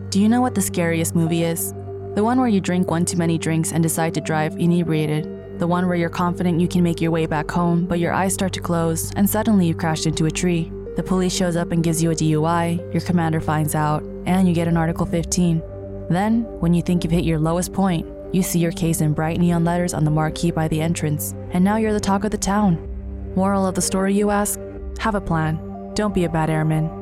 Do you know what the scariest movie is? The one where you drink one too many drinks and decide to drive inebriated. The one where you're confident you can make your way back home, but your eyes start to close, and suddenly you've crashed into a tree. The police shows up and gives you a DUI, your commander finds out, and you get an Article 15. Then, when you think you've hit your lowest point, you see your case in bright neon letters on the marquee by the entrance, and now you're the talk of the town. Moral of the story, you ask? Have a plan. Don't be a bad airman.